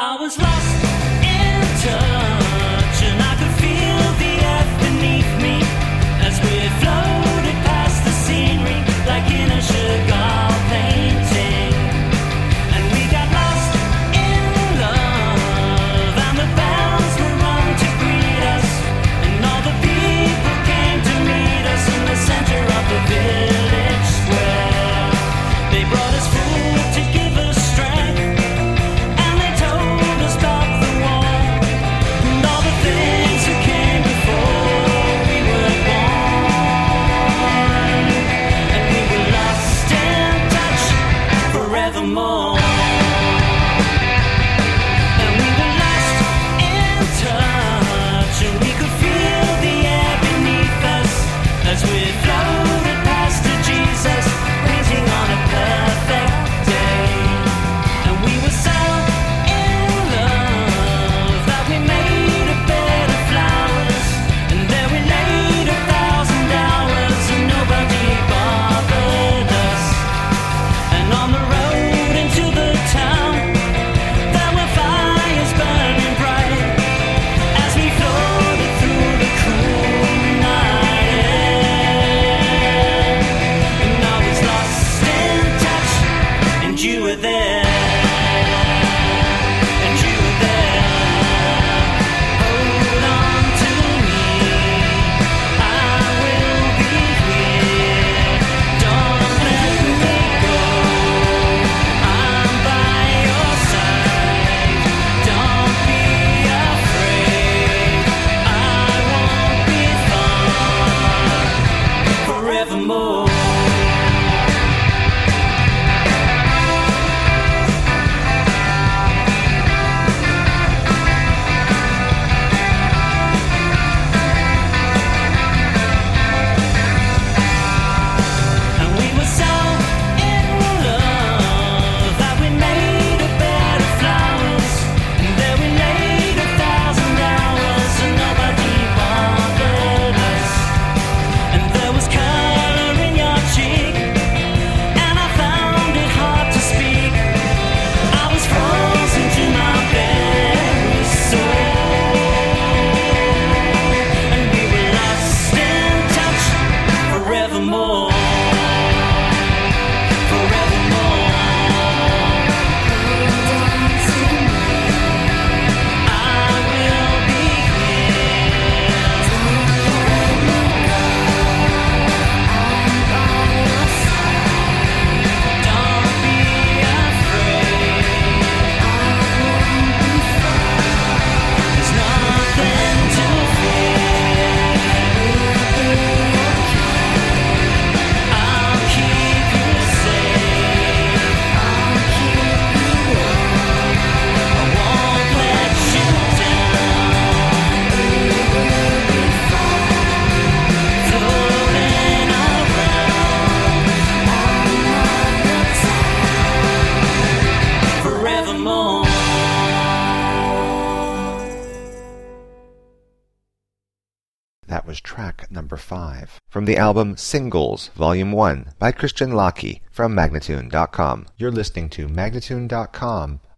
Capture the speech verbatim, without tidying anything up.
I was lost in touch, and I could feel the earth beneath me as we floated past the scenery like in a Chagall painting. And we got lost in love, and the bells were rung to greet us, and all the people came to meet us in the center of the village square. They brought us food to give us strength, and they told us about the war and all the things that came before we were born. And we were lost in touch forevermore. And we were lost in touch, and we could feel the air beneath us as we floated past to Jesus, painting on a perfect day. And we were so in love that we made a bed of flowers, and there we laid a thousand hours, and nobody bothered us. And on the road into the town, there were fires burning bright as we floated through the cool night air. And I was lost in touch, and you were there. And you were there. Hold on to me, I will be here. Don't let me go, I'm by your side. Don't be afraid, I won't be far forevermore. And we were so in love that we made a bed of flowers, and there we laid a thousand hours, and nobody bothered us. And there was color in your cheek, and I found it hard to speak. I was frozen to my very soul, and we were lost in touch forevermore. Forevermore. I will be here. Don't be afraid, there's nothing to fear. I'll keep you safe, I'll keep you warm, I won't let you down. We will be fine, floating around another time, forevermore. That was track number five from the album Singles, Volume one by Christian Locke from Magnatune dot com. You're listening to Magnatune dot com